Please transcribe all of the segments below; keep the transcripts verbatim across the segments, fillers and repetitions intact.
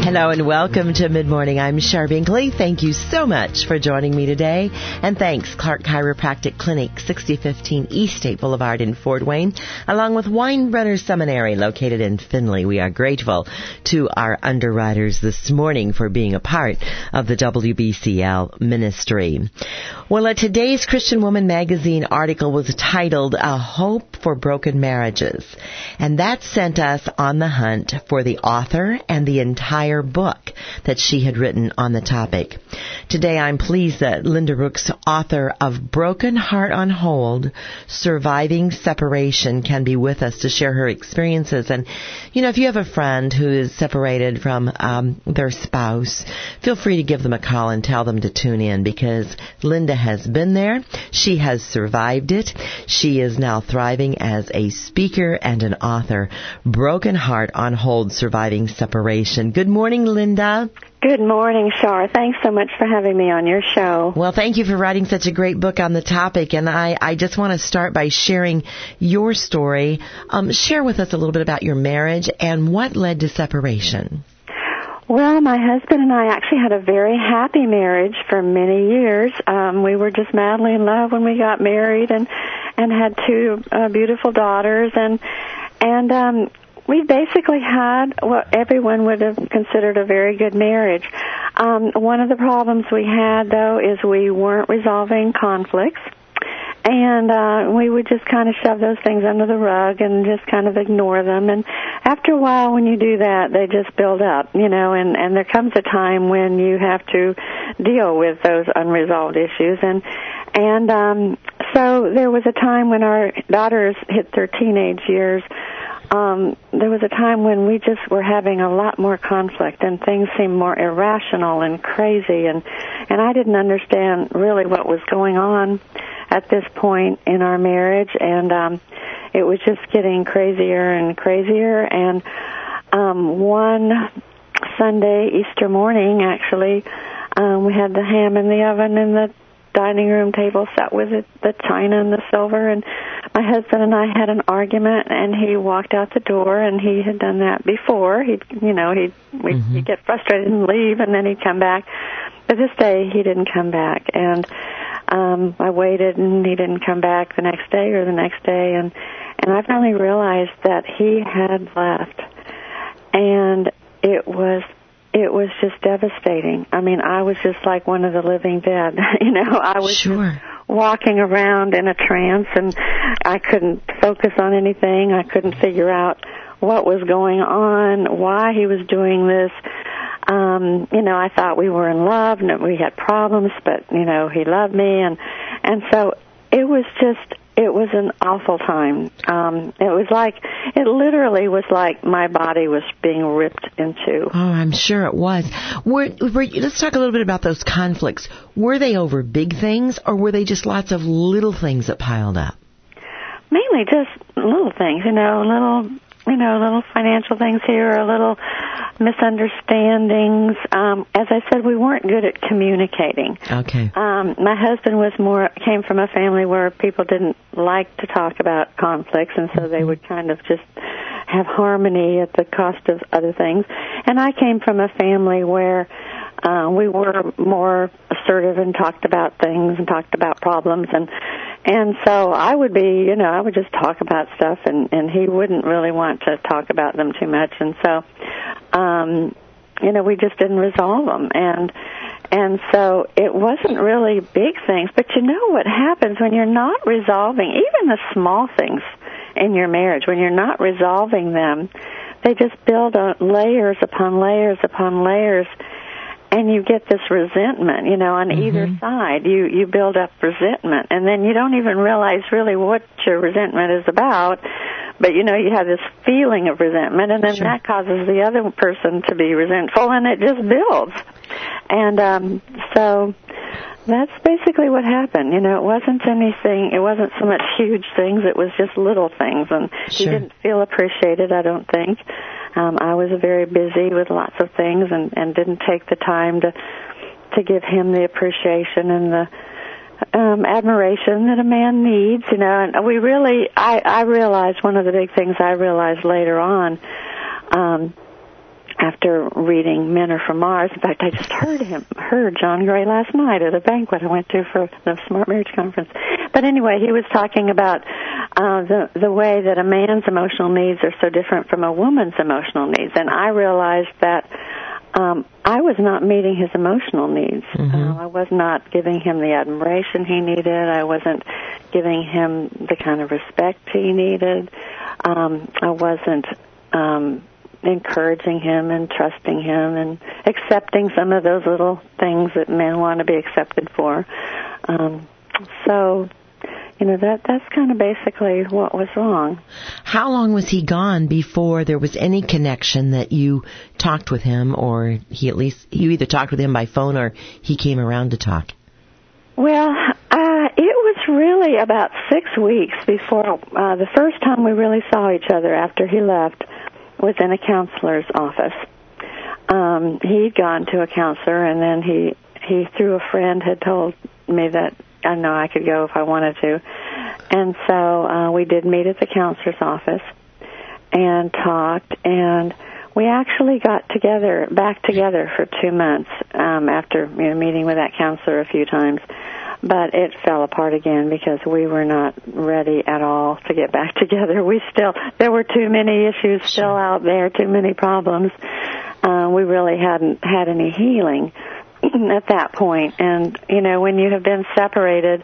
Hello and welcome to Mid Morning. I'm Shar Binkley. Thank you so much for joining me today. And thanks, Clark Chiropractic Clinic, sixty fifteen East State Boulevard in Fort Wayne, along with Weinbrenner Seminary located in Findlay. We are grateful to our underwriters this morning for being a part of the W B C L ministry. Well, uh, today's Christian Woman magazine article was titled A Hope for Broken Marriages. And that sent us on the hunt for the author and the entire book that she had written on the topic. Today I'm pleased that Linda Rooks, author of Broken Heart on Hold, Surviving Separation, can be with us to share her experiences. And, you know, if you have a friend who is separated from um, their spouse, feel free to give them a call and tell them to tune in, because Linda has been there. She has survived it. She is now thriving as a speaker and an author. Broken Heart on Hold, Surviving Separation. Good morning, Linda. Good morning, Shar. Thanks so much for having me on your show. Well, thank you for writing such a great book on the topic, and I, I just want to start by sharing your story. Um, share with us a little bit about your marriage and what led to separation. Well, my husband and I actually had a very happy marriage for many years. Um, we were just madly in love when we got married, and and had two uh, beautiful daughters, and and um, we basically had what everyone would have considered a very good marriage. Um, one of the problems we had, though, is we weren't resolving conflicts. And uh, we would just kind of shove those things under the rug and just kind of ignore them. And after a while, when you do that, they just build up, you know, and, and there comes a time when you have to deal with those unresolved issues. And and um, so there was a time when our daughters hit their teenage years. Um, there was a time when we just were having a lot more conflict, and things seemed more irrational and crazy, and, and I didn't understand really what was going on at this point in our marriage, and um, it was just getting crazier and crazier. And um, one Sunday, Easter morning, actually, um, we had the ham in the oven and the dining room table set with it, the china and the silver, and my husband and I had an argument, and he walked out the door, and he had done that before. He'd, you know, he'd, we'd, mm-hmm. he'd get frustrated and leave, and then he'd come back. But this day, he didn't come back, and um, I waited, and he didn't come back the next day or the next day, and, and I finally realized that he had left, and it was It was just devastating. I mean, I was just like one of the living dead. You know, I was sure. walking around in a trance, and I couldn't focus on anything. I couldn't figure out what was going on, why he was doing this. Um, you know, I thought we were in love and that we had problems, but, you know, he loved me. And, and so it was just... It was an awful time. Um, it was like, it literally was like my body was being ripped in two. Oh, I'm sure it was. Were, were, let's talk a little bit about those conflicts. Were they over big things, or were they just lots of little things that piled up? Mainly just little things, you know, little, you know, little financial things here, a little misunderstandings. Um, as I said, we weren't good at communicating. Okay. Um, my husband was more came from a family where people didn't like to talk about conflicts, and so they would kind of just have harmony at the cost of other things. And I came from a family where uh, we were more assertive and talked about things and talked about problems, and and so I would be, you know, I would just talk about stuff, and, and he wouldn't really want to talk about them too much, and so, um, you know, we just didn't resolve them, and and so it wasn't really big things, but you know what happens when you're not resolving, even the small things in your marriage, when you're not resolving them, they just build on layers upon layers upon layers, and you get this resentment, you know, on mm-hmm. either side. You you build up resentment, and then you don't even realize really what your resentment is about, but, you know, you have this feeling of resentment, and then sure. that causes the other person to be resentful, and it just builds. And um, so that's basically what happened. You know, it wasn't anything, it wasn't so much huge things, it was just little things, and sure. he didn't feel appreciated, I don't think. Um, I was very busy with lots of things, and, and didn't take the time to to give him the appreciation and the um, admiration that a man needs, you know. And we really, I, I realized, one of the big things I realized later on, um, after reading Men Are From Mars. In fact, I just heard him, heard John Gray last night at a banquet I went to for the Smart Marriage Conference. But anyway, he was talking about uh, the the way that a man's emotional needs are so different from a woman's emotional needs. And I realized that um, I was not meeting his emotional needs. Mm-hmm. Uh, I was not giving him the admiration he needed. I wasn't giving him the kind of respect he needed. Um, I wasn't um, encouraging him and trusting him and accepting some of those little things that men want to be accepted for. Um, so, you know, that that's kind of basically what was wrong. How long was he gone before there was any connection that you talked with him, or he at least, you either talked with him by phone or he came around to talk? Well, uh, it was really about six weeks before uh, the first time we really saw each other after he left was in a counselor's office. Um, he'd gone to a counselor, and then he, he, through a friend, had told me that I know I could go if I wanted to. And so uh, we did meet at the counselor's office and talked, and we actually got together, back together for two months um, after you know, meeting with that counselor a few times. But it fell apart again because we were not ready at all to get back together. We still, there were too many issues still out there, too many problems. Uh, we really hadn't had any healing at that point. And, you know, when you have been separated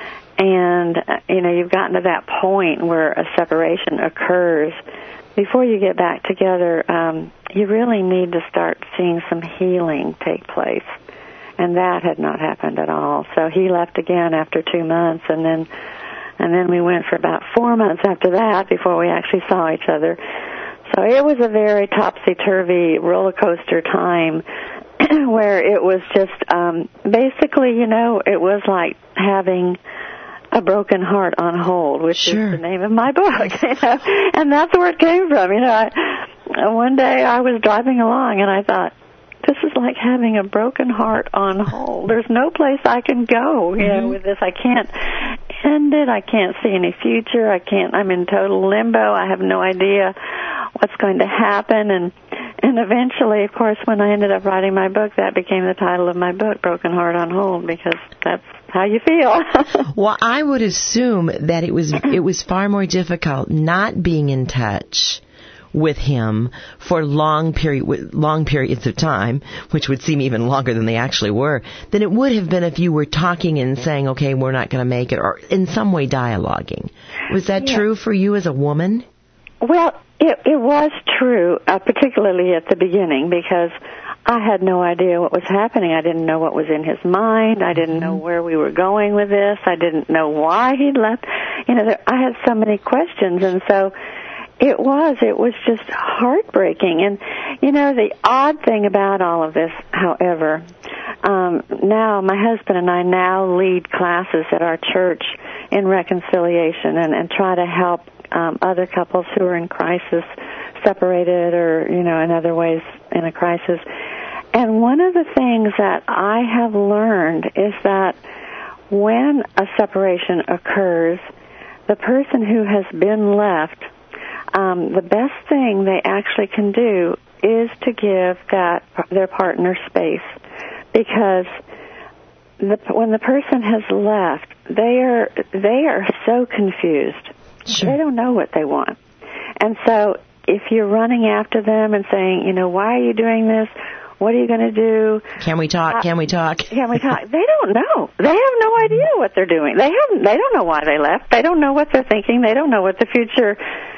and, uh, you know, you've gotten to that point where a separation occurs, before you get back together, um, you really need to start seeing some healing take place. And that had not happened at all. So he left again after two months, and then and then we went for about four months after that before we actually saw each other. So it was a very topsy-turvy roller coaster time where it was just um, basically, you know, it was like having a broken heart on hold, which sure. is the name of my book. You know? And that's where it came from. You know, I, one day I was driving along and I thought, this is like having a broken heart on hold. There's no place I can go, you know, mm-hmm. with this. I can't end it. I can't see any future. I can't, I'm in total limbo. I have no idea what's going to happen. And, and eventually, of course, when I ended up writing my book, that became the title of my book, Broken Heart on Hold, because that's how you feel. Well, I would assume that it was, it was far more difficult not being in touch with him for long period, long periods of time, which would seem even longer than they actually were, than it would have been if you were talking and saying, okay, we're not going to make it, or in some way dialoguing. Was that yeah. true for you as a woman? Well, it, it was true, uh, particularly at the beginning, because I had no idea what was happening. I didn't know what was in his mind. I didn't know where we were going with this. I didn't know why he'd left. You know, there, I had so many questions, and so It was. It was just heartbreaking. And, you know, the odd thing about all of this, however, um, now my husband and I now lead classes at our church in reconciliation and, and try to help um, other couples who are in crisis, separated or, you know, in other ways in a crisis. And one of the things that I have learned is that when a separation occurs, the person who has been left, Um, the best thing they actually can do is to give that their partner space, because the, when the person has left, they are they are so confused. Sure. They don't know what they want, and so if you're running after them and saying, you know, why are you doing this? What are you going to do? Can we talk? Uh, can we talk? Can we talk? They don't know. They have no idea what they're doing. They haven't. They don't know why they left. They don't know what they're thinking. They don't know what the future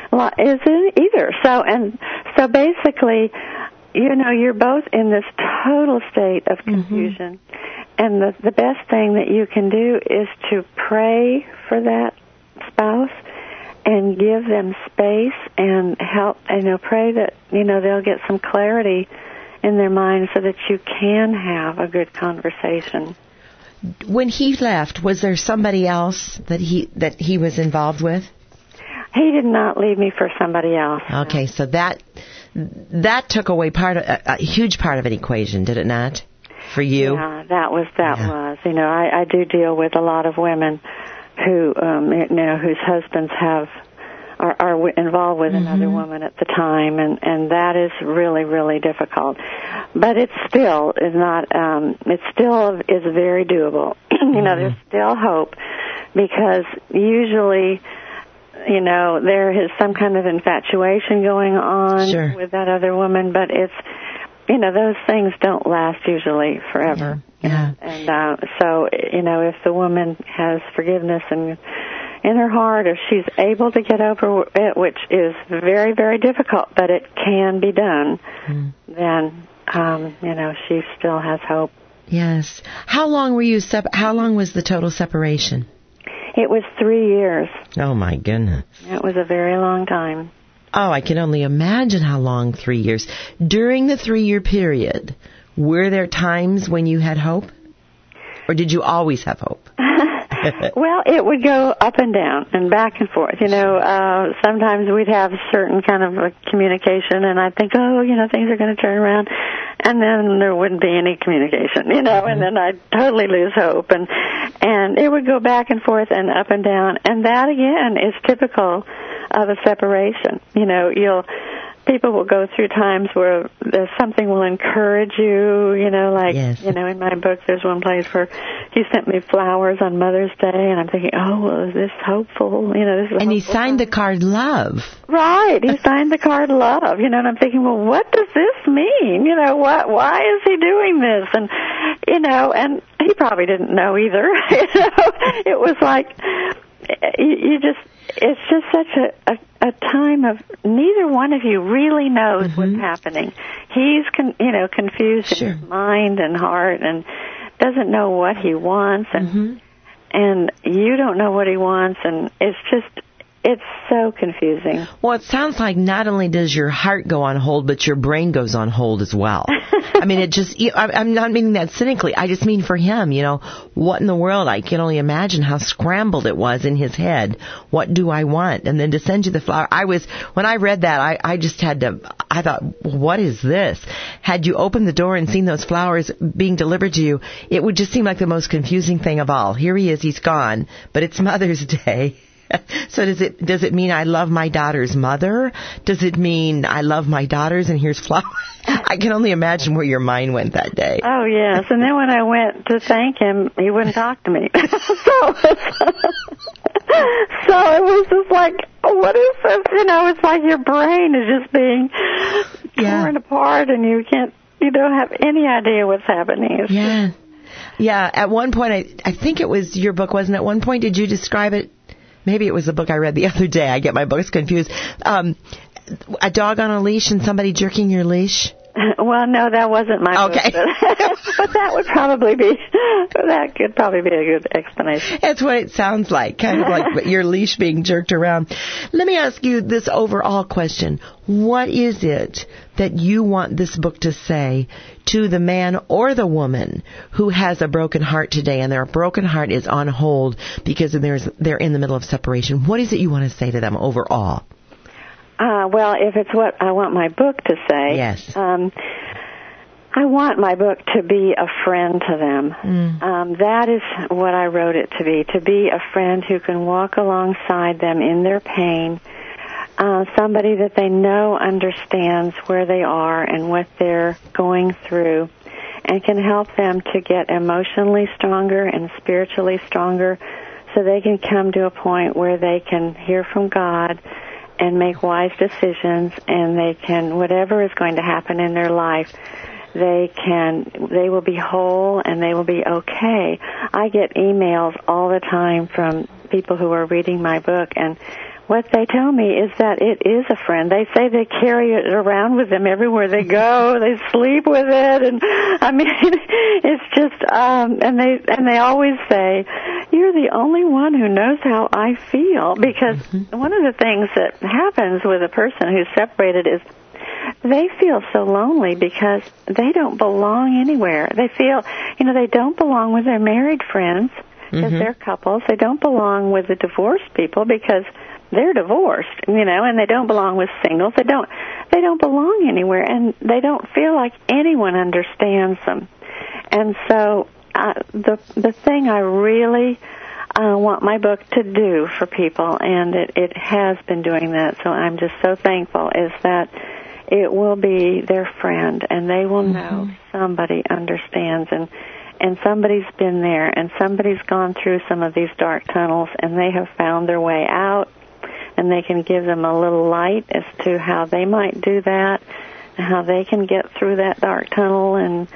isn't either. So and so basically, you know, you're both in this total state of confusion. Mm-hmm. And the the best thing that you can do is to pray for that spouse and give them space and help, you know, pray that, you know, they'll get some clarity in their mind so that you can have a good conversation. When he left, was there somebody else that he that he was involved with? He did not leave me for somebody else. Okay, so that that took away part of, a, a huge part of an equation, did it not, for you? Yeah, that was that yeah. was. You know, I, I do deal with a lot of women who, um, you know, whose husbands have are, are w- involved with mm-hmm. another woman at the time, and, and that is really, really difficult. But it still is not, um, it still is very doable. you know, mm-hmm. there's still hope, because usually, you know, there is some kind of infatuation going on sure. with that other woman, but it's, you know, those things don't last usually forever. Yeah. yeah. And uh, so, you know, if the woman has forgiveness and in her heart, if she's able to get over it, which is very, very difficult, but it can be done, mm. then, um, you know, she still has hope. Yes. How long were you, sep- how long was the total separation? It was three years. Oh, my goodness. It was a very long time. Oh, I can only imagine how long three years. During the three-year period, were there times when you had hope? Or did you always have hope? Well, it would go up and down and back and forth. You know, uh, sometimes we'd have certain kind of a communication, and I'd think, oh, you know, things are going to turn around. And then there wouldn't be any communication, you know, mm-hmm. and then I'd totally lose hope. And, and it would go back and forth and up and down. And that, again, is typical of a separation. You know, you'll... people will go through times where there's something will encourage you, you know, like, yes. you know, in my book there's one place where he sent me flowers on Mother's Day, and I'm thinking, oh, well, is this hopeful? You know, this is And he signed time. the card love. Right, he signed the card love, you know, and I'm thinking, well, what does this mean? You know, what, why is he doing this? And, you know, and he probably didn't know either. you know, it was like, you, you just, it's just such a, a, a time of neither one of you really knows mm-hmm. what's happening. He's, con, you know, confused sure. in his mind and heart and doesn't know what he wants, and mm-hmm. and you don't know what he wants, and it's just, it's so confusing. Well, it sounds like not only does your heart go on hold, but your brain goes on hold as well. I mean, it just, I'm not meaning that cynically. I just mean for him, you know, what in the world? I can only imagine how scrambled it was in his head. What do I want? And then to send you the flower. I was, when I read that, I, I just had to, I thought, what is this? Had you opened the door and seen those flowers being delivered to you, it would just seem like the most confusing thing of all. Here he is, he's gone, but it's Mother's Day. So does it does it mean I love my daughter's mother? Does it mean I love my daughters and here's flowers? I can only imagine where your mind went that day. Oh, yes. And then when I went to thank him, he wouldn't talk to me. so, so it was just like, what is this? You know, it's like your brain is just being yeah. torn apart, and you can't, you don't have any idea what's happening. It's yeah. Just, yeah. At one point, I, I think it was your book, wasn't it? At one point, did you describe it? Maybe it was a book I read the other day. I get my books confused. Um, a dog on a leash and somebody jerking your leash? Well, no, that wasn't my okay. book. But, but that would probably be, that could probably be a good explanation. That's what it sounds like, kind of like your leash being jerked around. Let me ask you this overall question. What is it that you want this book to say to the man or the woman who has a broken heart today, and their broken heart is on hold because there's, they're in the middle of separation? What is it you want to say to them overall? Uh, well, if it's what I want my book to say, yes. um, I want my book to be a friend to them. Mm. Um, that is what I wrote it to be, to be a friend who can walk alongside them in their pain, uh, somebody that they know understands where they are and what they're going through, and can help them to get emotionally stronger and spiritually stronger so they can come to a point where they can hear from God and make wise decisions, and they can, whatever is going to happen in their life, they can, they will be whole and they will be okay. I get emails all the time from people who are reading my book, and what they tell me is that it is a friend. They say they carry it around with them everywhere they go. They sleep with it, and I mean, it's just. Um, and they and they always say, "You're the only one who knows how I feel." Because mm-hmm. one of the things that happens with a person who's separated is they feel so lonely because they don't belong anywhere. They feel, you know, they don't belong with their married friends because mm-hmm. they're couples. They don't belong with the divorced people because they're divorced, you know, and they don't belong with singles. They don't, they don't belong anywhere, and they don't feel like anyone understands them. And so, uh, the the thing I really uh, want my book to do for people, and it, it has been doing that. So I'm just so thankful is that it will be their friend, and they will know mm-hmm. somebody understands, and and somebody's been there, and somebody's gone through some of these dark tunnels, and they have found their way out, and they can give them a little light as to how they might do that, and how they can get through that dark tunnel, and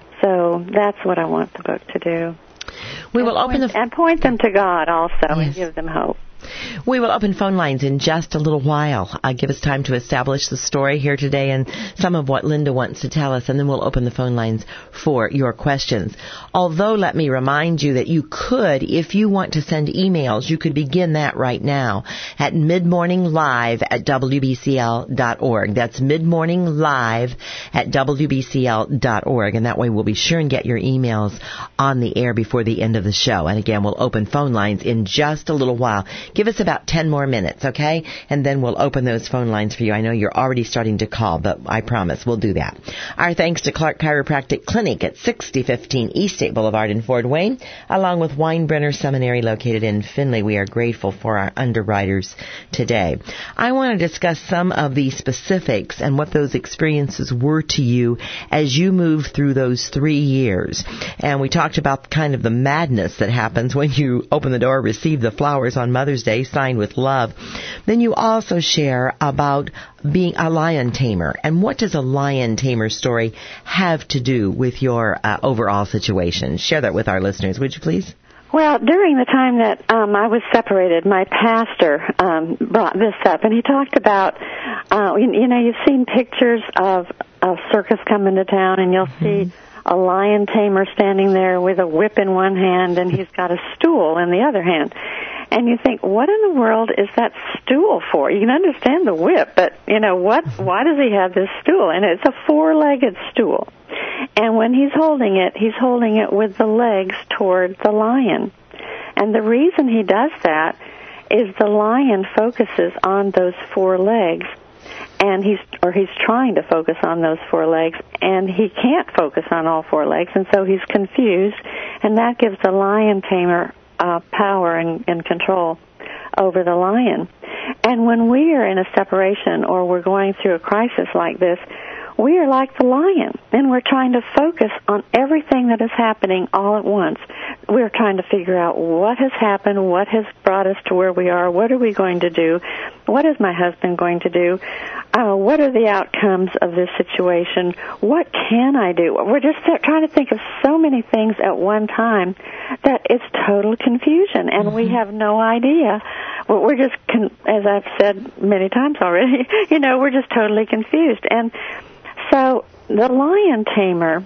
so that's what I want the book to do. We will and open point, the... And point them to God also, yes. and give them hope. We will open phone lines in just a little while. Uh, give us time to establish the story here today and some of what Linda wants to tell us, and then we'll open the phone lines for your questions. Although, let me remind you that you could, if you want to send emails, you could begin that right now at midmorninglive at w b c l dot org. That's midmorninglive at w b c l dot org, and that way we'll be sure and get your emails on the air before the end of the show. And again, we'll open phone lines in just a little while. Give us about ten more minutes, okay? And then we'll open those phone lines for you. I know you're already starting to call, but I promise we'll do that. Our thanks to Clark Chiropractic Clinic at sixty fifteen East State Boulevard in Fort Wayne, along with Weinbrenner Seminary located in Findlay. We are grateful for our underwriters today. I want to discuss some of the specifics and what those experiences were to you as you moved through those three years. And we talked about kind of the madness that happens when you open the door, receive the flowers on Mother's Day, signed with love. Then you also share about being a lion tamer. And what does a lion tamer story have to do with your uh, overall situation? Share that with our listeners, would you please? Well, during the time that um, I was separated, my pastor um, brought this up, and he talked about, uh, you, you know, you've seen pictures of a circus coming to town, and you'll mm-hmm. see a lion tamer standing there with a whip in one hand, and he's got a stool in the other hand. And you think, what in the world is that stool for? You can understand the whip, but, you know, what? Why does he have this stool? And it's a four-legged stool. And when he's holding it, he's holding it with the legs toward the lion. And the reason he does that is the lion focuses on those four legs, and he's or he's trying to focus on those four legs, and he can't focus on all four legs, and so he's confused, and that gives the lion tamer uh, power and, and control over the lion. And when we are in a separation or we're going through a crisis like this, we are like the lion, and we're trying to focus on everything that is happening all at once. We're trying to figure out what has happened, what has brought us to where we are, what are we going to do, what is my husband going to do, uh, what are the outcomes of this situation, what can I do? We're just trying to think of so many things at one time that it's total confusion, and mm-hmm. we have no idea. We're just, con- as I've said many times already, you know, we're just totally confused. And so the lion tamer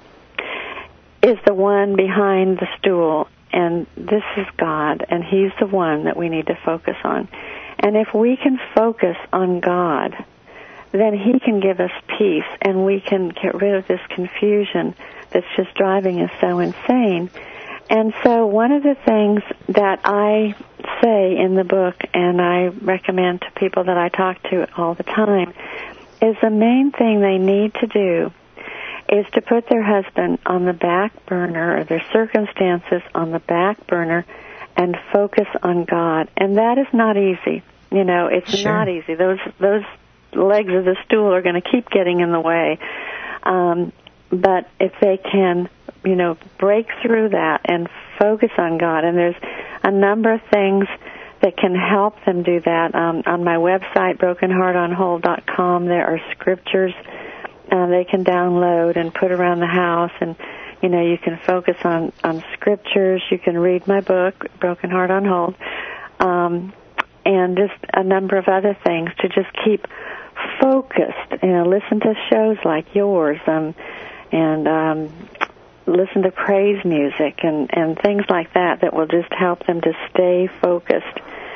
is the one behind the stool, and this is God, and he's the one that we need to focus on. And if we can focus on God, then he can give us peace, and we can get rid of this confusion that's just driving us so insane. And so one of the things that I say in the book, and I recommend to people that I talk to all the time, is the main thing they need to do is to put their husband on the back burner, or their circumstances on the back burner, and focus on God. And that is not easy. You know, it's sure. not easy. Those those legs of the stool are going to keep getting in the way. Um, but if they can, you know, break through that and focus on God, and there's a number of things that can help them do that. Um, on my website, broken heart on hold dot com, there are scriptures uh, they can download and put around the house, and you know, you can focus on, on scriptures. You can read my book, Broken Heart on Hold, um, and just a number of other things to just keep focused. You know, listen to shows like yours, um, and um, listen to praise music and, and things like that that will just help them to stay focused.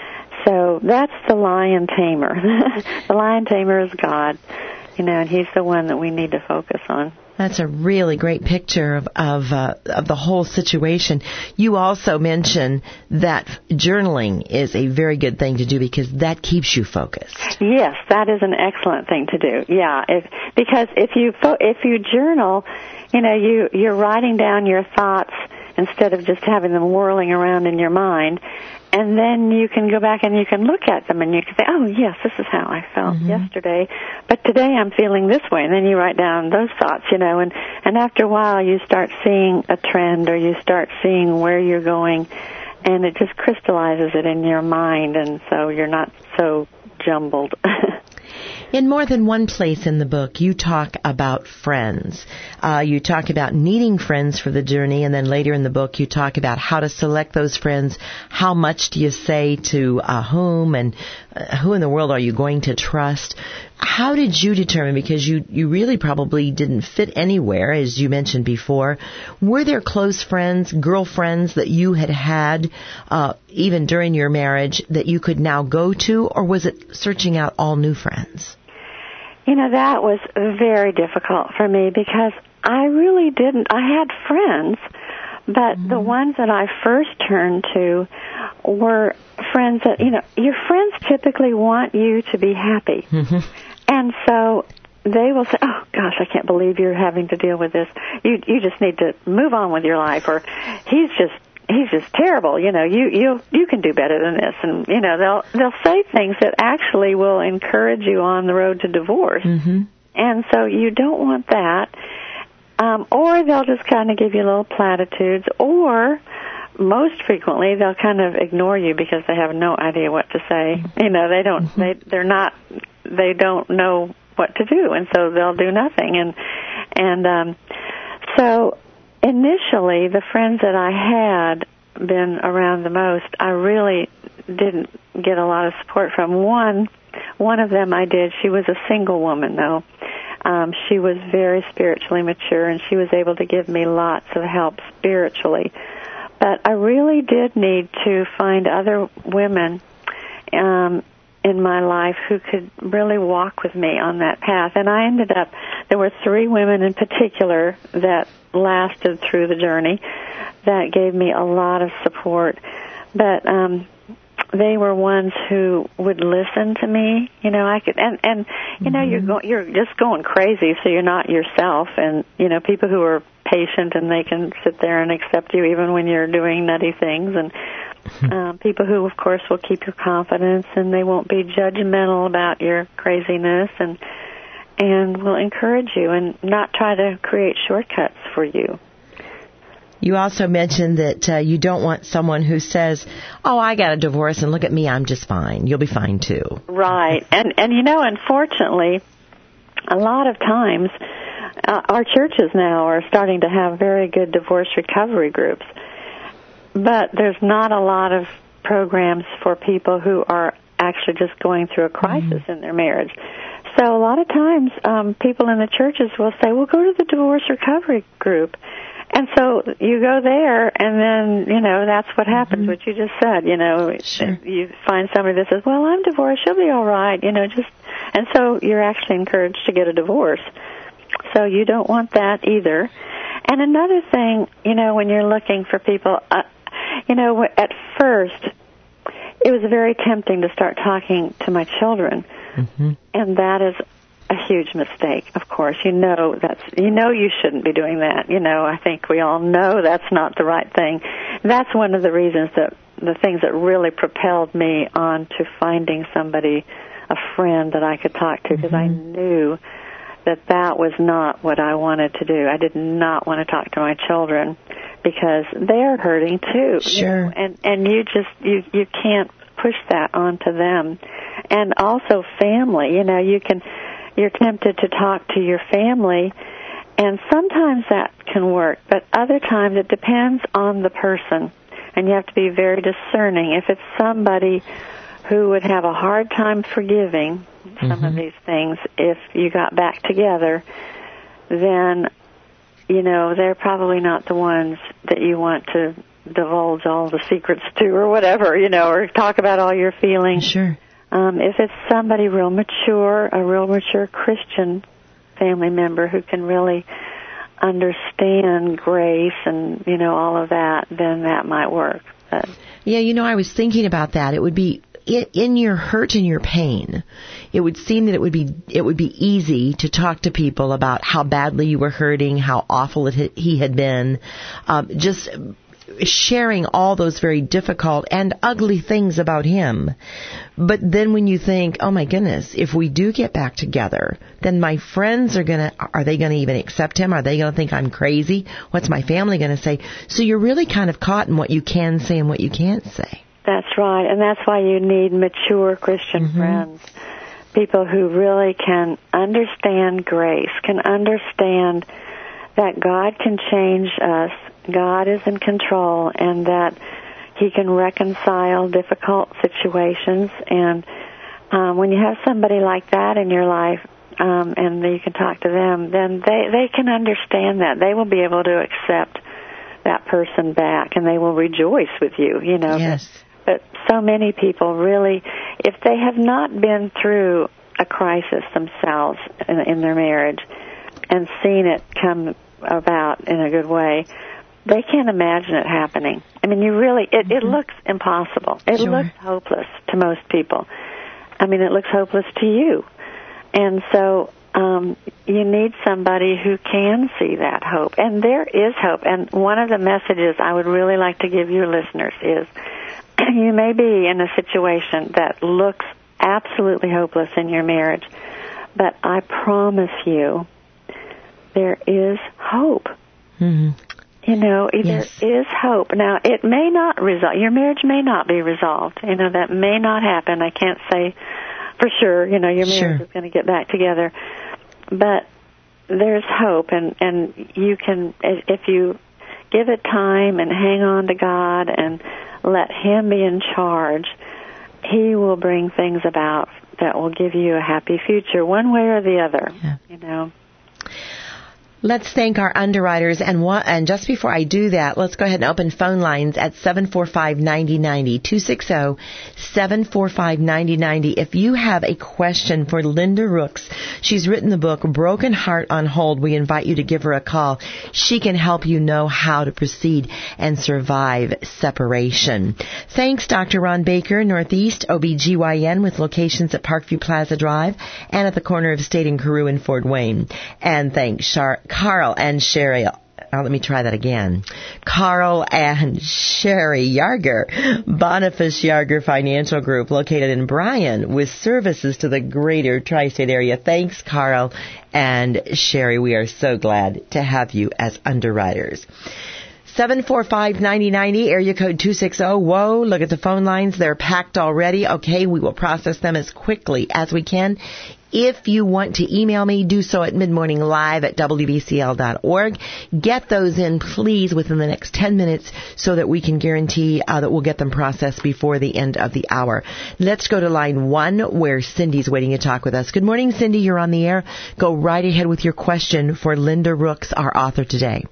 So that's the lion tamer. The lion tamer is God, you know, and he's the one that we need to focus on. That's a really great picture of of, uh, of the whole situation. You also mention that journaling is a very good thing to do because that keeps you focused. Yes, that is an excellent thing to do. Yeah, if, because if you fo- if you journal, you know, you you're writing down your thoughts instead of just having them whirling around in your mind. And then you can go back and you can look at them and you can say, oh, yes, this is how I felt mm-hmm. yesterday, but today I'm feeling this way. And then you write down those thoughts, you know, and, and after a while you start seeing a trend or you start seeing where you're going, and it just crystallizes it in your mind, and so you're not so jumbled. In more than one place in the book, you talk about friends. Uh, you talk about needing friends for the journey, and then later in the book, you talk about how to select those friends. How much do you say to uh, whom, and uh, who in the world are you going to trust? How did you determine, because you, you really probably didn't fit anywhere, as you mentioned before, were there close friends, girlfriends that you had had uh, even during your marriage that you could now go to, or was it searching out all new friends? You know, that was very difficult for me because I really didn't. I had friends, but mm-hmm. the ones that I first turned to were friends that, you know, your friends typically want you to be happy. Mm-hmm. And so they will say, oh, gosh, I can't believe you're having to deal with this. You you just need to move on with your life, or he's just he's just terrible. You know, you you you can do better than this. And, you know, they'll they'll say things that actually will encourage you on the road to divorce. Mm-hmm. And so you don't want that. Um, or they'll just kind of give you little platitudes, or most frequently they'll kind of ignore you because they have no idea what to say. You know, they don't, they, they're not, they don't know what to do, and so they'll do nothing. And, and, um, so initially the friends that I had been around the most, I really didn't get a lot of support from. One, one of them I did, she was a single woman though. Um, she was very spiritually mature, and she was able to give me lots of help spiritually. But I really did need to find other women um, in my life who could really walk with me on that path. And I ended up, there were three women in particular that lasted through the journey that gave me a lot of support. But um, they were ones who would listen to me. You know, I could, and and you know, mm-hmm. you're go, you're just going crazy, so you're not yourself. And you know, people who are patient and they can sit there and accept you even when you're doing nutty things, and um, people who, of course, will keep your confidence and they won't be judgmental about your craziness, and and will encourage you and not try to create shortcuts for you. You also mentioned that uh, you don't want someone who says, oh, I got a divorce and look at me, I'm just fine. You'll be fine too. Right. And, and you know, unfortunately, a lot of times uh, our churches now are starting to have very good divorce recovery groups. But there's not a lot of programs for people who are actually just going through a crisis mm-hmm. in their marriage. So a lot of times um, people in the churches will say, well, go to the divorce recovery group. And so you go there, and then, you know, that's what happens, mm-hmm. what you just said. You know, sure. You find somebody that says, well, I'm divorced, she'll be all right, you know, just, and so you're actually encouraged to get a divorce. So you don't want that either. And another thing, you know, when you're looking for people, uh, you know, at first, it was very tempting to start talking to my children, mm-hmm. and that is a huge mistake, of course. You know that's you know you shouldn't be doing that. You know, I think we all know that's not the right thing. That's one of the reasons that the things that really propelled me on to finding somebody, a friend that I could talk to, because mm-hmm. I knew that that was not what I wanted to do. I did not want to talk to my children because they're hurting too. Sure. You know? And and you just you you can't push that onto them. And also family. You know, you can. You're tempted to talk to your family, and sometimes that can work, but other times it depends on the person, and you have to be very discerning. If it's somebody who would have a hard time forgiving some mm-hmm. of these things if you got back together, then, you know, they're probably not the ones that you want to divulge all the secrets to or whatever, you know, or talk about all your feelings. Sure. Um, if it's somebody real mature, a real mature Christian family member who can really understand grace and, you know, all of that, then that might work. But, yeah, you know, I was thinking about that. It would be in, in your hurt and your pain. It would seem that it would be it would be easy to talk to people about how badly you were hurting, how awful it, he had been, um, just sharing all those very difficult and ugly things about him. But then when you think, oh my goodness, if we do get back together, then my friends are going to, are they going to even accept him? Are they going to think I'm crazy? What's my family going to say? So you're really kind of caught in what you can say and what you can't say. That's right. And that's why you need mature Christian mm-hmm. friends. People who really can understand grace, can understand that God can change us, God is in control, and that He can reconcile difficult situations. And um, when you have somebody like that in your life, um, and you can talk to them, then they, they can understand that. They will be able to accept that person back, and they will rejoice with you, you know. Yes. But so many people really, if they have not been through a crisis themselves in, in their marriage and seen it come about in a good way, they can't imagine it happening. I mean, you really, it, mm-hmm. it looks impossible. It sure. looks hopeless to most people. I mean, it looks hopeless to you. And so um, you need somebody who can see that hope. And there is hope. And one of the messages I would really like to give your listeners is, you may be in a situation that looks absolutely hopeless in your marriage, but I promise you there is hope. Mm-hmm. You know, yes. there is hope. Now, it may not resolve. Your marriage may not be resolved. You know, that may not happen. I can't say for sure, you know, your marriage sure. is going to get back together. But there's hope, and, and you can, if you give it time and hang on to God and let Him be in charge, He will bring things about that will give you a happy future, one way or the other, yeah. you know. Let's thank our underwriters, and one, and just before I do that, let's go ahead and open phone lines at seven four five, nine zero nine zero, two six zero, seven four five, nine zero nine zero. If you have a question for Linda Rooks, she's written the book, Broken Heart on Hold. We invite you to give her a call. She can help you know how to proceed and survive separation. Thanks, Doctor Ron Baker, Northeast O B G Y N, with locations at Parkview Plaza Drive and at the corner of State and Carew in Fort Wayne. And thanks, Char- Carl and Sherry. Oh, let me try that again. Carl and Sherry Yarger, Boniface Yarger Financial Group, located in Bryan, with services to the greater tri-state area. Thanks, Carl and Sherry. We are so glad to have you as underwriters. seven four five, nine zero nine zero, area code two six zero. Whoa, look at the phone lines. They're packed already. Okay, we will process them as quickly as we can. If you want to email me, do so at midmorninglive at w b c l dot org. Get those in, please, within the next ten minutes so that we can guarantee uh, that we'll get them processed before the end of the hour. Let's go to line one where Cindy's waiting to talk with us. Good morning, Cindy. You're on the air. Go right ahead with your question for Linda Rooks, our author today.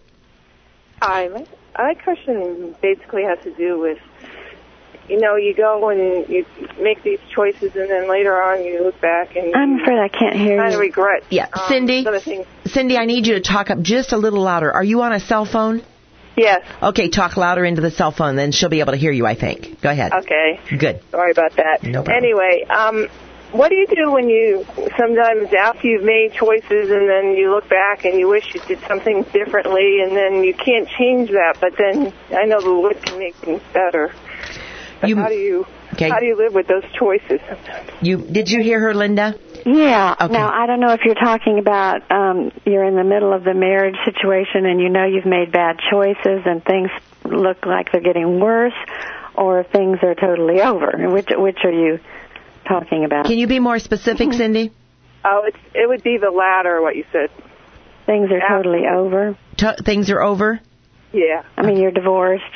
Hi. My, my question basically has to do with, you know, you go and you make these choices, and then later on you look back and you I'm afraid I can't hear kind you. of regret. Yeah, um, Cindy, some of the things. Cindy, I need you to talk up just a little louder. Are you on a cell phone? Yes. Okay, talk louder into the cell phone, then she'll be able to hear you, I think. Go ahead. Okay. Good. Sorry about that. No problem. Anyway, um, what do you do when you, sometimes after you've made choices and then you look back and you wish you did something differently, and then you can't change that, but then I know the Lord can make things better. But You, how do you okay. how do you live with those choices sometimes? You did you hear her, Linda? Yeah. Okay. Now, I don't know if you're talking about um, you're in the middle of the marriage situation and you know you've made bad choices and things look like they're getting worse, or if things are totally over. Which which are you talking about? Can you be more specific, Cindy? Oh, it's, it would be the latter, what you said. Things are totally over? To- things are over? Yeah. I mean, you're divorced.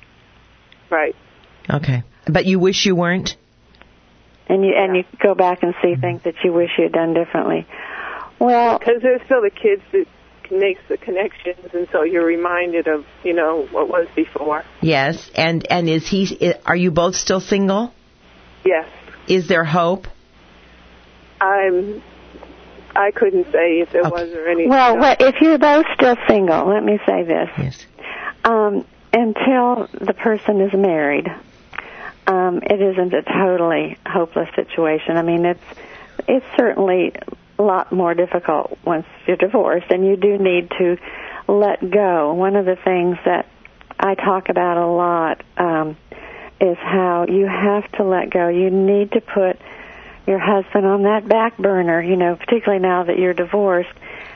Right. Okay. But you wish you weren't? And you and you go back and see things that you wish you had done differently. Well, because there's still the kids that makes the connections, and so you're reminded of, you know, what was before. Yes. And and is he? Are you both still single? Yes. Is there hope? I'm. I couldn't say if there okay. was or anything. Well, what, if you're both still single, let me say this. Yes. Um, until the person is married, um, it isn't a totally hopeless situation. I mean, it's it's certainly a lot more difficult once you're divorced, and you do need to let go. One of the things that I talk about a lot um, is how you have to let go. You need to put your husband on that back burner, you know, particularly now that you're divorced,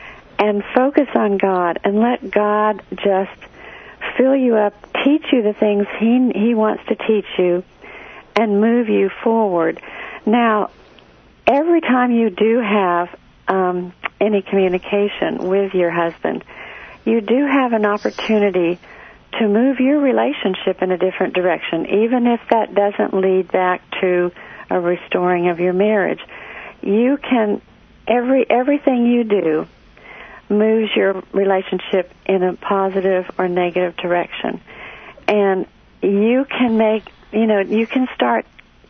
and focus on God and let God just fill you up, teach you the things He He wants to teach you, and move you forward. Now, every time you do have um, any communication with your husband, you do have an opportunity to move your relationship in a different direction, even if that doesn't lead back to a restoring of your marriage. You can, every everything you do moves your relationship in a positive or negative direction. And you can make, you know, you can start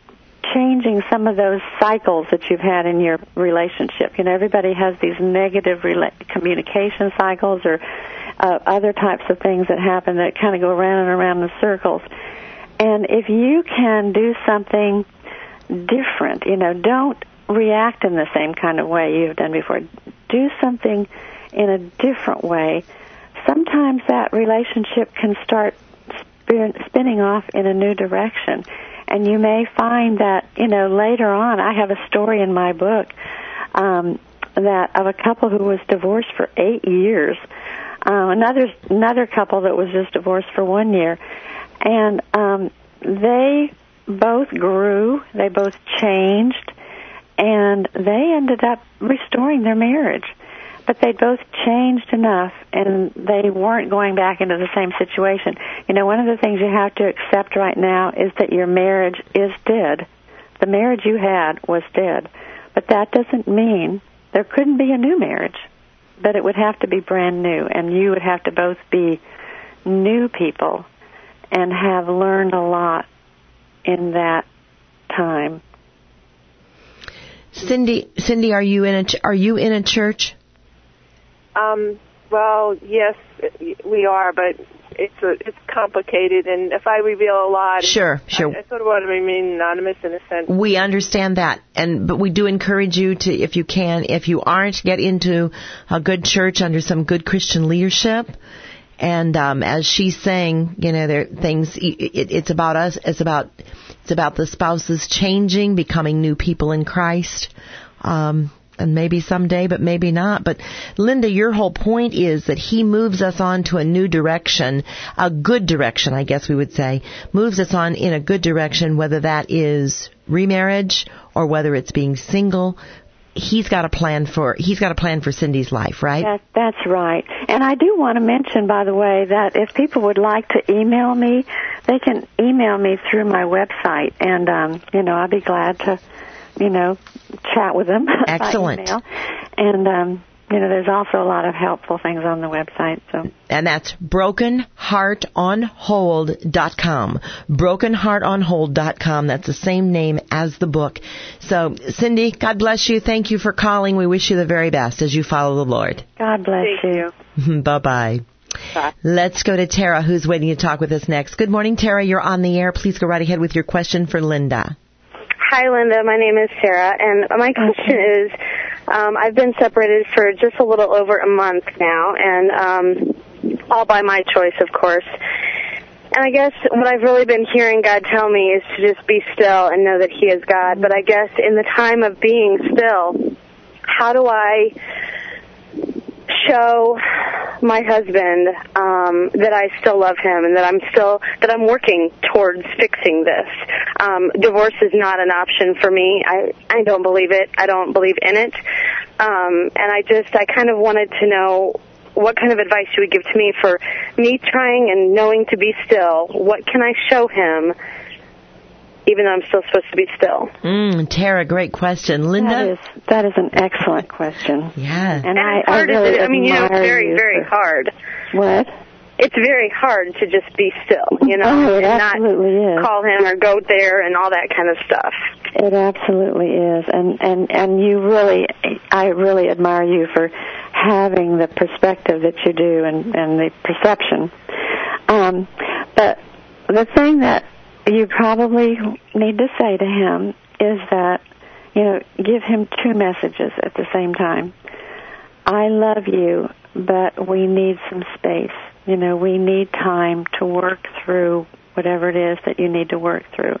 changing some of those cycles that you've had in your relationship. You know, everybody has these negative rela- communication cycles or uh, other types of things that happen that kind of go around and around in circles. And if you can do something different, you know, don't react in the same kind of way you've done before. Do something in a different way. Sometimes that relationship can start spin- spinning off in a new direction. And you may find that, you know, later on, I have a story in my book um, that of a couple who was divorced for eight years. Uh, another another couple that was just divorced for one year. And um, they both grew, they both changed, and they ended up restoring their marriage. But they both changed enough, and they weren't going back into the same situation. You know, one of the things you have to accept right now is that your marriage is dead. The marriage you had was dead. But that doesn't mean there couldn't be a new marriage. But it would have to be brand new, and you would have to both be new people and have learned a lot in that time. Cindy, Cindy, are you in a ch- are you in a church? Um, well, yes, we are, but it's a, it's complicated, and if I reveal a lot, sure, sure, I, I sort of want to remain anonymous in a sense. We understand that, and but we do encourage you to, if you can, if you aren't, get into a good church under some good Christian leadership. And um, as she's saying, you know, there things. It, it's about us. It's about it's about the spouses changing, becoming new people in Christ. Um, And maybe someday, but maybe not. But Linda, your whole point is that he moves us on to a new direction, a good direction, I guess we would say, moves us on in a good direction, whether that is remarriage or whether it's being single. He's got a plan for he's got a plan for Cindy's life, right? That, that's right. And I do want to mention, by the way, that if people would like to email me, they can email me through my website, and um, you know, I'd be glad to, you know, chat with them. Excellent. By email. And, um, you know, there's also a lot of helpful things on the website. So. And that's broken heart on hold dot com. broken heart on hold dot com. That's the same name as the book. So, Cindy, God bless you. Thank you for calling. We wish you the very best as you follow the Lord. God bless Thank you. you. Bye-bye. Bye. Let's go to Tara, who's waiting to talk with us next. Good morning, Tara. You're on the air. Please go right ahead with your question for Linda. Hi, Linda. My name is Sarah, and my question is, um, I've been separated for just a little over a month now, and um, all by my choice, of course. And I guess what I've really been hearing God tell me is to just be still and know that He is God. But I guess in the time of being still, how do I show my husband um, that I still love him and that I'm still that I'm working towards fixing this? Um, divorce is not an option for me. I I don't believe it. I don't believe in it. Um, and I just I kind of wanted to know what kind of advice you would give to me for me trying and knowing to be still. What can I show him, even though I'm still supposed to be still? Mm, Tara, great question. Linda? That is, that is an excellent question. Yeah. And, And I, it's hard, I really is it? I mean, you know, it's admire very, you very for- hard. What? It's very hard to just be still, you know, Oh, it and not absolutely is. call him or go there and all that kind of stuff. It absolutely is, and and and you really, I really admire you for having the perspective that you do and and the perception. Um, but the thing that you probably need to say to him is that, you know, give him two messages at the same time. I love you, but we need some space. You know, we need time to work through whatever it is that you need to work through.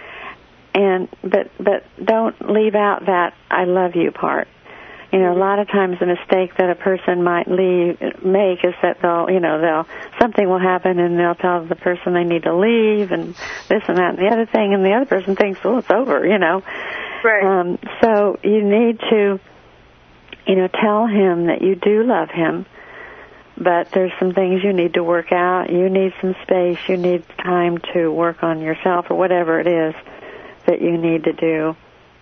And but but don't leave out that I love you part. You know, a lot of times the mistake that a person might leave make is that they'll, you know, they'll something will happen and they'll tell the person they need to leave and this and that and the other thing, and the other person thinks, well, it's over, you know. Right. Um, so you need to, you know, tell him that you do love him, but there's some things you need to work out. You need some space. You need time to work on yourself or whatever it is that you need to do.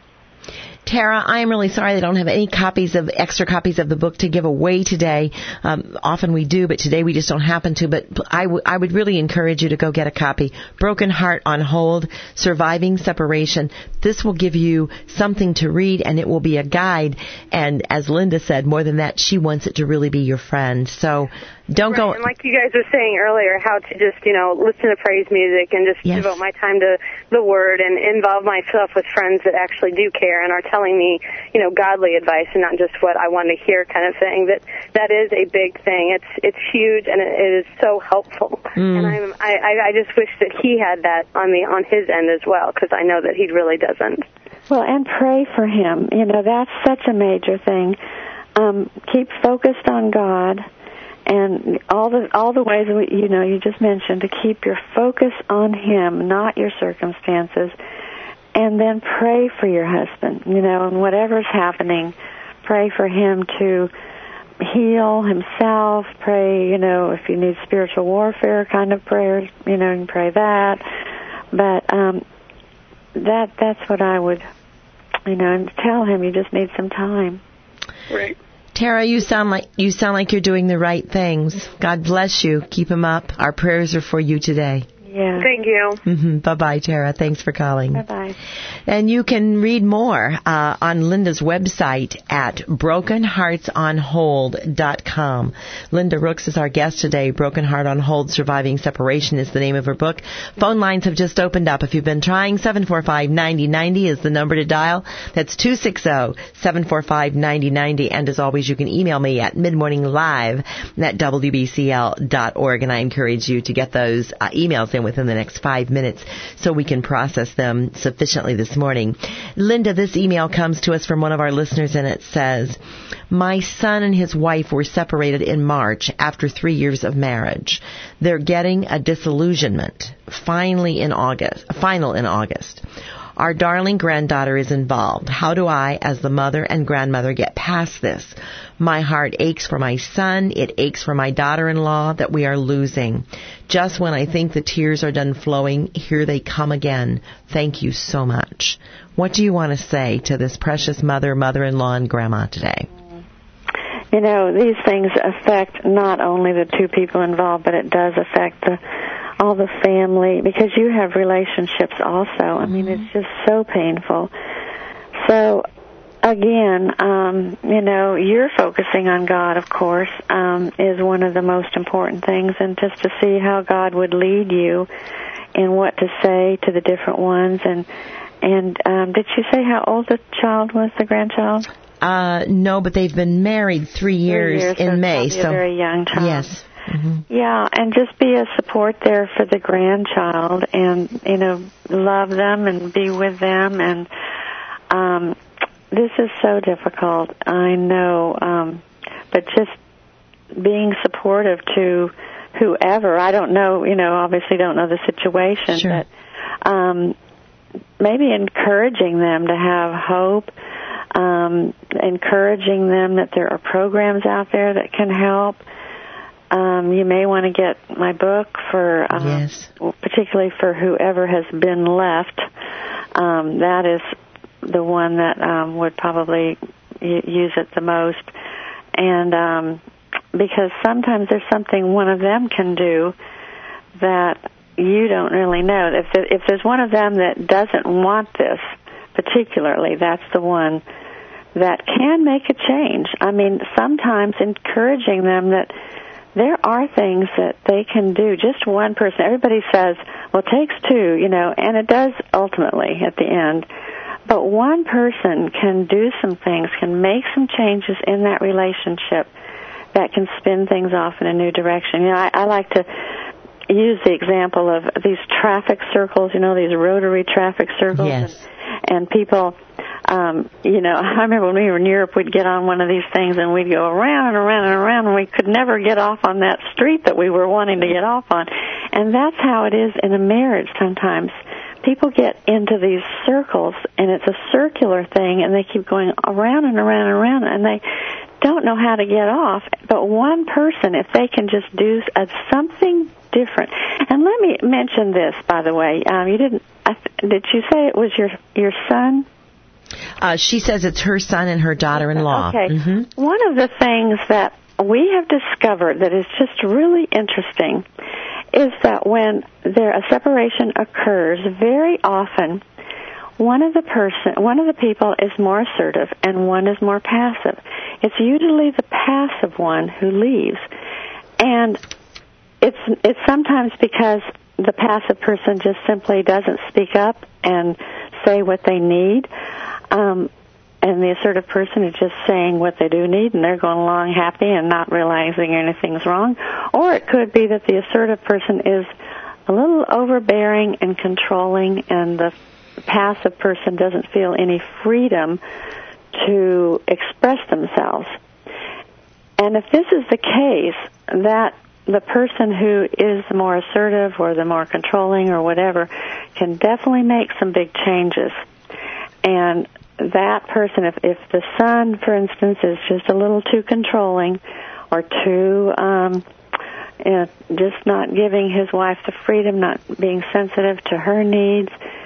Tara, I am really sorry I don't have any copies of, extra copies of the book to give away today. Um, often we do, but today we just don't happen to. But I, w- I would really encourage you to go get a copy. Broken Heart on Hold, Surviving Separation. This will give you something to read, and it will be a guide. And as Linda said, more than that, she wants it to really be your friend. So don't right. go... And like you guys were saying earlier, how to just, you know, listen to praise music and just yes. devote my time to the Word and involve myself with friends that actually do care and are telling me, you know, godly advice and not just what I want to hear kind of thing. That that is a big thing. It's it's huge and it, it is so helpful. Mm. And I'm, I I just wish that he had that on the on his end as well, because I know that he really doesn't. Well, and pray for him. You know, that's such a major thing. Um, keep focused on God. And all the all the ways we, you know you just mentioned, to keep your focus on him, not your circumstances, and then pray for your husband. You know, and whatever's happening, pray for him to heal himself. Pray, you know, if you need spiritual warfare kind of prayers, you know, you can pray that. But um, that that's what I would, you know, and tell him you just need some time. Right. Tara, you sound like you sound like you're doing the right things. God bless you. Keep them up. Our prayers are for you today. Yeah. Thank you. Mm-hmm. Bye-bye, Tara. Thanks for calling. Bye-bye. And you can read more uh, on Linda's website at broken hearts on hold dot com. Linda Rooks is our guest today. Broken Heart on Hold, Surviving Separation is the name of her book. Phone lines have just opened up. If you've been trying, seven four five, nine zero nine zero is the number to dial. That's two six zero, seven four five, nine zero nine zero. And as always, you can email me at midmorninglive at w b c l dot org. And I encourage you to get those uh, emails in within the next five minutes so we can process them sufficiently this morning. Linda, this email comes to us from one of our listeners, and it says, my son and his wife were separated in March after three years of marriage. They're getting a disillusionment finally in August, final in August. Our darling granddaughter is involved. How do I, as the mother and grandmother, get past this? My heart aches for my son. It aches for my daughter-in-law that we are losing. Just when I think the tears are done flowing, here they come again. Thank you so much. What do you want to say to this precious mother, mother-in-law, and grandma today? You know, these things affect not only the two people involved, but it does affect the all the family, because you have relationships also. I mean, it's just so painful. So, again, um, you know, you're focusing on God, of course, um, is one of the most important things, and just to see how God would lead you in what to say to the different ones. And, and um, did she say how old the child was, the grandchild? Uh, no, but they've been married three years, three years in so May. So a very young child. Yes. Mm-hmm. Yeah, and just be a support there for the grandchild, and you know, love them and be with them. And um, this is so difficult, I know, um, but just being supportive to whoever. I don't know, you know, obviously don't know the situation, sure. but um, maybe encouraging them to have hope. Um, encouraging them that there are programs out there that can help. Um, you may want to get my book for, um, yes. particularly for whoever has been left. Um, that is the one that um, would probably use it the most. And um, because sometimes there's something one of them can do that you don't really know. If there, if there's one of them that doesn't want this particularly, that's the one that can make a change. I mean, sometimes encouraging them that there are things that they can do. Just one person. Everybody says, well, it takes two, you know, and it does ultimately at the end. But one person can do some things, can make some changes in that relationship that can spin things off in a new direction. You know, I, I like to use the example of these traffic circles, you know, these rotary traffic circles. Yes. And, and people, um, you know, I remember when we were in Europe, we'd get on one of these things and we'd go around and around and around, and we could never get off on that street that we were wanting to get off on. And that's how it is in a marriage sometimes. People get into these circles, and it's a circular thing, and they keep going around and around and around, and they don't know how to get off. But one person, if they can just do a, something different. And let me mention this, by the way. Um, you didn't? I, did you say it was your your son? Uh, she says it's her son and her daughter-in-law. Okay. Mm-hmm. One of the things that we have discovered that is just really interesting is that when there a separation occurs, very often one of the person, one of the people is more assertive and one is more passive. It's usually the passive one who leaves, and it's it's sometimes because the passive person just simply doesn't speak up and say what they need. Um, And the assertive person is just saying what they do need, and they're going along happy and not realizing anything's wrong. Or it could be that the assertive person is a little overbearing and controlling, and the passive person doesn't feel any freedom to express themselves. And if this is the case, that the person who is the more assertive or the more controlling or whatever can definitely make some big changes. And that person, if, if the son, for instance, is just a little too controlling or too um, you know, just not giving his wife the freedom, not being sensitive to her needs,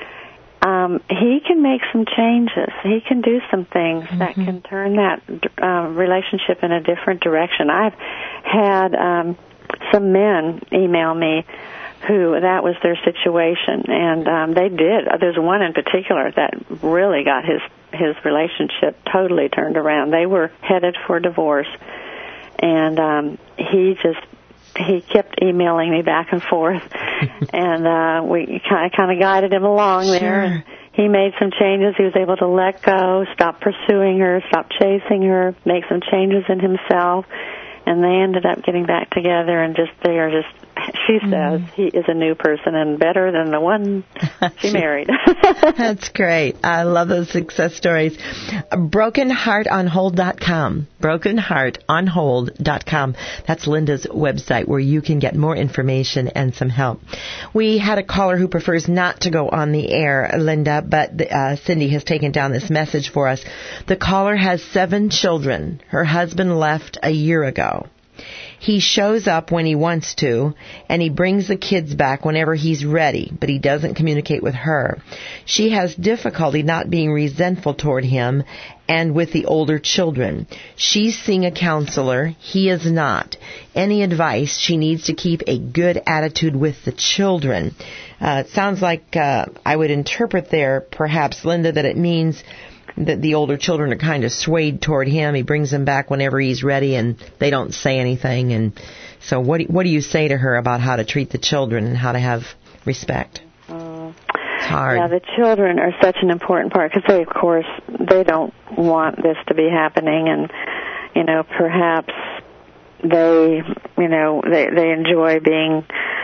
um, he can make some changes. He can do some things mm-hmm. that can turn that uh, relationship in a different direction. I've had um, some men email me who that was their situation, and um, they did. There's one in particular that really got his his relationship totally turned around. They were headed for divorce, and um, he just he kept emailing me back and forth, and uh, we kind of kind of guided him along sure. there. And he made some changes. He was able to let go, stop pursuing her, stop chasing her, make some changes in himself, and they ended up getting back together. And just they are just. She says mm. he is a new person and better than the one she married. That's great. I love those success stories. broken heart on hold dot com. broken heart on hold dot com. That's Linda's website where you can get more information and some help. We had a caller who prefers not to go on the air, Linda, but uh, Cindy has taken down this message for us. The caller has seven children. Her husband left a year ago. He shows up when he wants to, and he brings the kids back whenever he's ready, but he doesn't communicate with her. She has difficulty not being resentful toward him and with the older children. She's seeing a counselor. He is not. Any advice? She needs to keep a good attitude with the children. Uh, it sounds like uh, I would interpret there, perhaps, Linda, that it means that the older children are kind of swayed toward him. He brings them back whenever he's ready, and they don't say anything. And so what do, what do you say to her about how to treat the children and how to have respect? Uh, it's hard. Yeah, the children are such an important part because they, of course, they don't want this to be happening. And, you know, perhaps they, you know, they, they enjoy being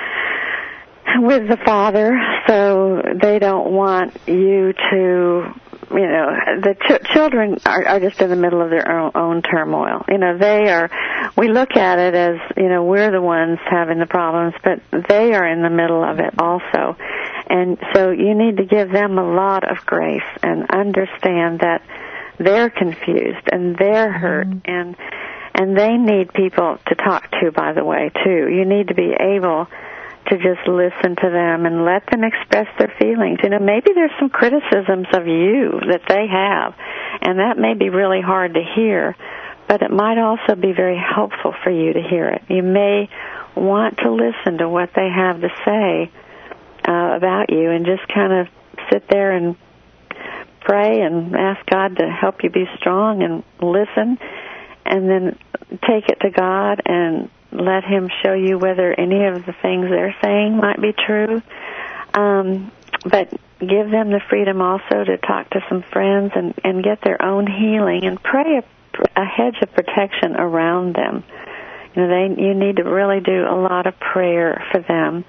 with the father, so they don't want you to... You know, the ch- children are, are just in the middle of their own, own turmoil. You know, they are, we look at it as, you know, we're the ones having the problems, but they are in the middle of it also. And so you need to give them a lot of grace and understand that they're confused and they're hurt mm-hmm. and and they need people to talk to, by the way, too. You need to be able to just listen to them and let them express their feelings. You know, maybe there's some criticisms of you that they have, and that may be really hard to hear, but it might also be very helpful for you to hear it. You may want to listen to what they have to say uh, about you and just kind of sit there and pray and ask God to help you be strong and listen, and then take it to God and let Him show you whether any of the things they're saying might be true. Um, but give them the freedom also to talk to some friends and, and get their own healing and pray a, a hedge of protection around them You know, they you need to really do a lot of prayer for them,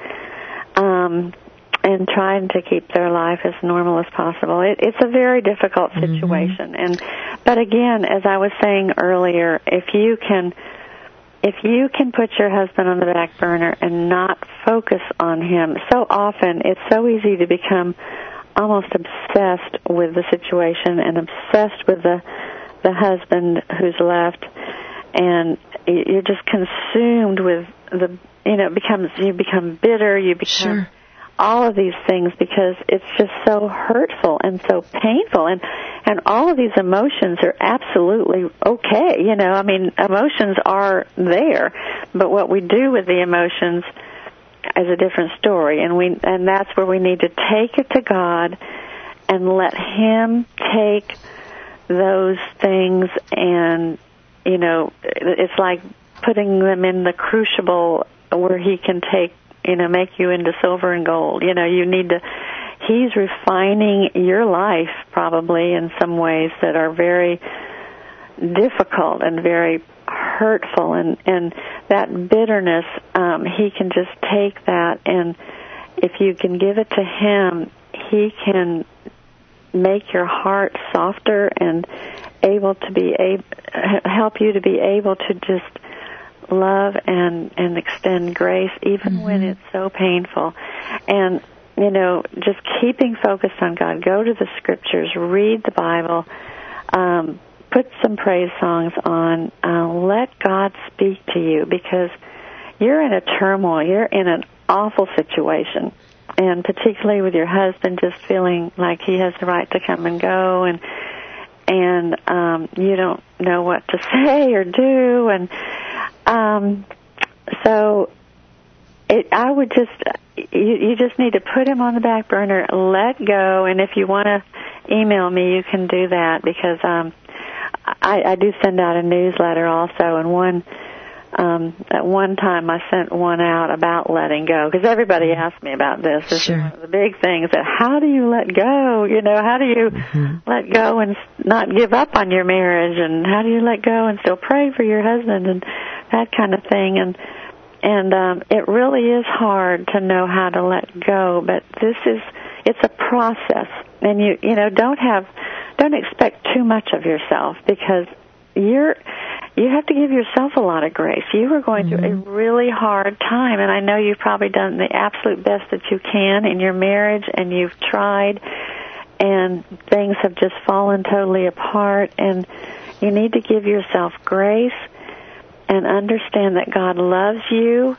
um, and trying to keep their life as normal as possible. It, it's a very difficult situation, mm-hmm. and but again, as I was saying earlier, if you can. If you can put your husband on the back burner and not focus on him, so often it's so easy to become almost obsessed with the situation and obsessed with the the husband who's left, and you're just consumed with the, you know, it becomes, you become bitter, you become sure. all of these things because it's just so hurtful and so painful, and and all of these emotions are absolutely okay. You know, I mean, emotions are there, but what we do with the emotions is a different story, and we and that's where we need to take it to God and let Him take those things, and you know, it's like putting them in the crucible where He can take, you know, make you into silver and gold. You know, you need to, He's refining your life probably in some ways that are very difficult and very hurtful, and, and that bitterness, um, He can just take that, and if you can give it to Him, He can make your heart softer and able to be able, help you to be able to just love and and extend grace even mm-hmm. when it's so painful. And you know, just keeping focused on God. Go to the scriptures, read the Bible, um, put some praise songs on, uh, let God speak to you, because you're in a turmoil, you're in an awful situation, and particularly with your husband just feeling like he has the right to come and go, and and um, you don't know what to say or do, and um, so it, I would just, you, you just need to put him on the back burner, let go, and if you want to email me, you can do that, because um, I, I do send out a newsletter also, and one um, at one time I sent one out about letting go, because everybody asked me about this. This sure. is one of the big things, that how do you let go? You know, how do you mm-hmm. let go and not give up on your marriage, and how do you let go and still pray for your husband, and that kind of thing, and and um, it really is hard to know how to let go, but this is, it's a process, and you you know, don't have, don't expect too much of yourself, because you're, you have to give yourself a lot of grace. You are going mm-hmm. through a really hard time, and I know you've probably done the absolute best that you can in your marriage, and you've tried, and things have just fallen totally apart, and you need to give yourself grace and understand that God loves you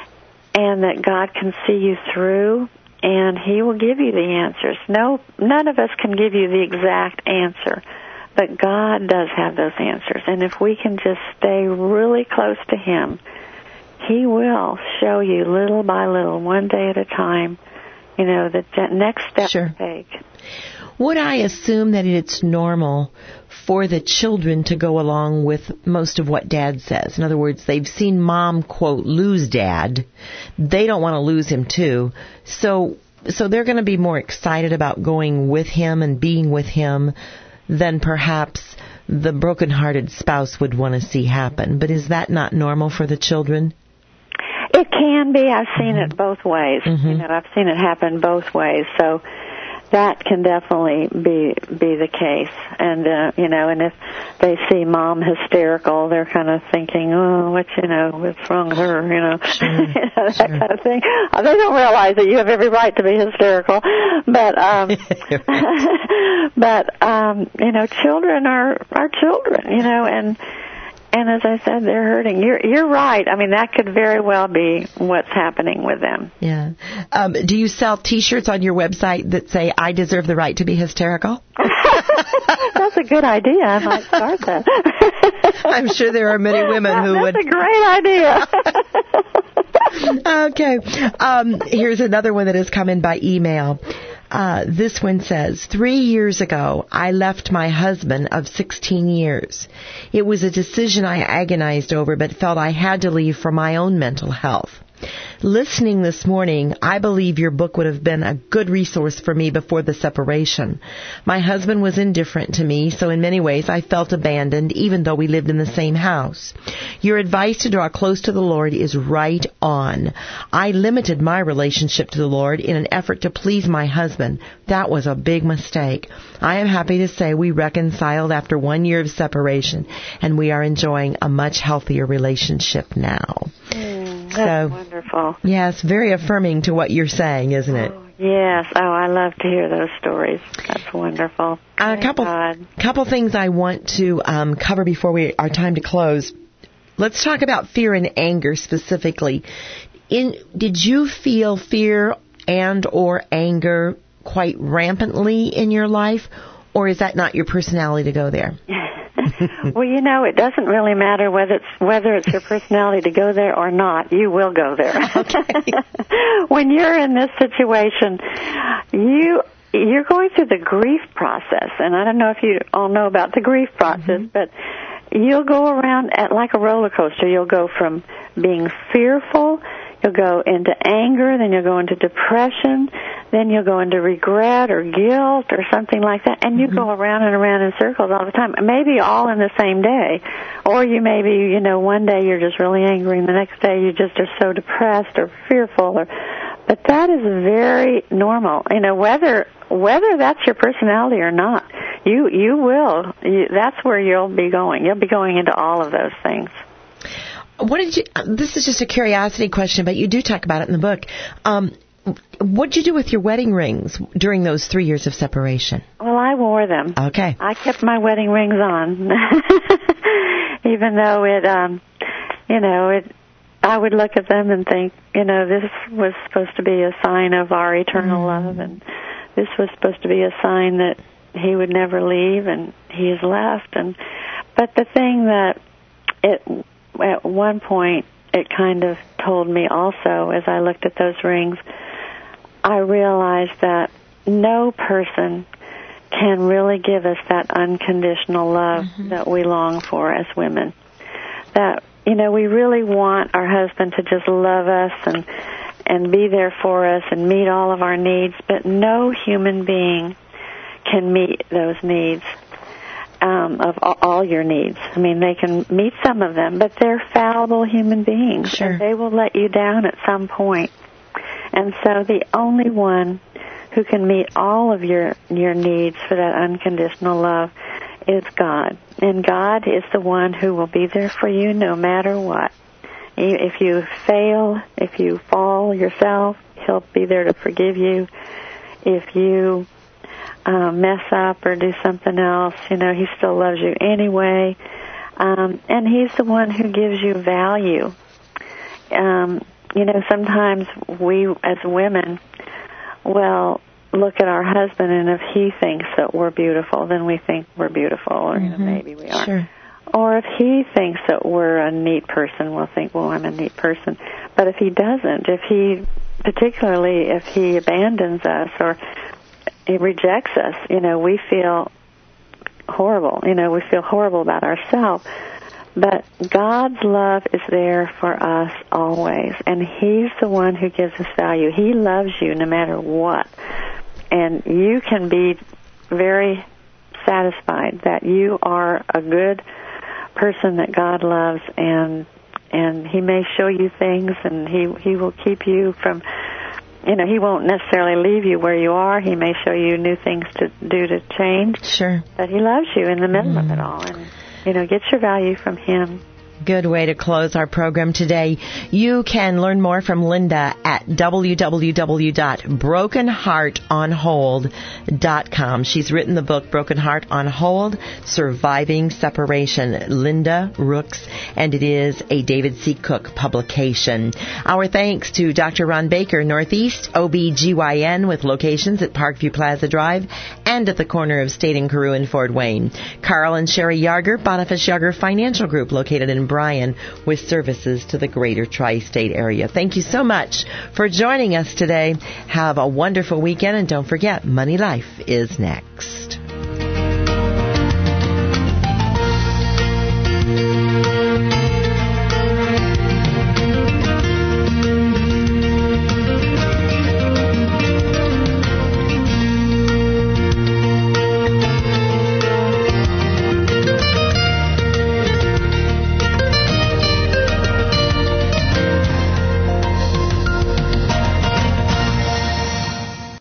and that God can see you through, and He will give you the answers. No, none of us can give you the exact answer, but God does have those answers. And if we can just stay really close to Him, He will show you little by little, one day at a time, you know, the next step sure. to take. Would I assume that it's normal for the children to go along with most of what Dad says? In other words, they've seen Mom, quote, lose Dad. They don't want to lose him, too. So so they're going to be more excited about going with him and being with him than perhaps the broken-hearted spouse would want to see happen. But is that not normal for the children? It can be. I've seen mm-hmm. it both ways. Mm-hmm. You know, I've seen it happen both ways. So that can definitely be be the case. And uh, you know, and if they see Mom hysterical, they're kind of thinking, oh, what, you know, what's wrong with her? You know, sure. you know that sure. kind of thing. Uh, they don't realize that you have every right to be hysterical, but um, but um, you know, children are are children. You know, and. And as I said, they're hurting. You're you're right. I mean, that could very well be what's happening with them. Yeah. Um, do you sell T-shirts on your website that say, I deserve the right to be hysterical? That's a good idea. I might start that. I'm sure there are many women who That's would. That's a great idea. Okay. Um, here's another one that has come in by email. Uh, this one says, three years ago, I left my husband of sixteen years. It was a decision I agonized over, but felt I had to leave for my own mental health. Listening this morning, I believe your book would have been a good resource for me before the separation. My husband was indifferent to me, so in many ways I felt abandoned, even though we lived in the same house. Your advice to draw close to the Lord is right on. I limited my relationship to the Lord in an effort to please my husband. That was a big mistake. I am happy to say we reconciled after one year of separation, and we are enjoying a much healthier relationship now. Mm, that's so, wonderful. Yes, very affirming to what you're saying, isn't it? Oh, yes. Oh, I love to hear those stories. That's wonderful. A couple, God. couple things I want to um, cover before we our time to close. Let's talk about fear and anger specifically. In did you feel fear and or anger quite rampantly in your life, or is that not your personality to go there? Well, you know, it doesn't really matter whether it's whether it's your personality to go there or not. You will go there. Okay. When you're in this situation, you you're going through the grief process, and I don't know if you all know about the grief process, mm-hmm. but you'll go around at like a roller coaster. You'll go from being fearful, you'll go into anger, then you'll go into depression, then you'll go into regret or guilt or something like that, and you mm-hmm. go around and around in circles all the time, maybe all in the same day. Or you maybe, you know, one day you're just really angry, and the next day you just are so depressed or fearful. Or, but that is very normal. You know, whether whether that's your personality or not, you you will. You, that's where you'll be going. You'll be going into all of those things. What did you? This is just a curiosity question, but you do talk about it in the book. Um, what did you do with your wedding rings during those three years of separation? Well, I wore them. Okay. I kept my wedding rings on, even though it, um, you know, it. I would look at them and think, you know, this was supposed to be a sign of our eternal mm. love, and this was supposed to be a sign that he would never leave, and he has left. And but the thing that it. At one point, it kind of told me also, as I looked at those rings, I realized that no person can really give us that unconditional love mm-hmm. that we long for as women. That, you know, we really want our husband to just love us and and be there for us and meet all of our needs, but no human being can meet those needs. Um, of all your needs. I mean, they can meet some of them, but they're fallible human beings. Sure. And they will let you down at some point. And so the only one who can meet all of your, your needs for that unconditional love is God. And God is the one who will be there for you no matter what. If you fail, if you fall yourself, He'll be there to forgive you. If you Uh, mess up or do something else, you know, he still loves you anyway. Um, and he's the one who gives you value. Um, you know, sometimes we as women, well, look at our husband, and if he thinks that we're beautiful, then we think we're beautiful, or mm-hmm. you know, maybe we are. Sure. Or if he thinks that we're a neat person, we'll think, well, I'm a neat person. But if he doesn't, if he, particularly if he abandons us or he rejects us, you know, we feel horrible. You know, we feel horrible about ourselves. But God's love is there for us always, and He's the one who gives us value. He loves you no matter what, and you can be very satisfied that you are a good person that God loves, and and He may show you things, and He He will keep you from. You know, He won't necessarily leave you where you are. He may show you new things to do to change. Sure. But He loves you in the middle mm. of it all. And, you know, get your value from Him. Good way to close our program today. You can learn more from Linda at w w w dot broken heart on hold dot com. She's written the book Broken Heart on Hold, Surviving Separation, Linda Rooks, and it is a David C. Cook publication. Our thanks to Doctor Ron Baker, Northeast O B G Y N, with locations at Parkview Plaza Drive and at the corner of State and Carew in Fort Wayne. Carl and Sherry Yarger, Boniface Yarger Financial Group, located in Bryan, with services to the greater tri-state area. Thank you so much for joining us today. Have a wonderful weekend, and don't forget, Money Life is next.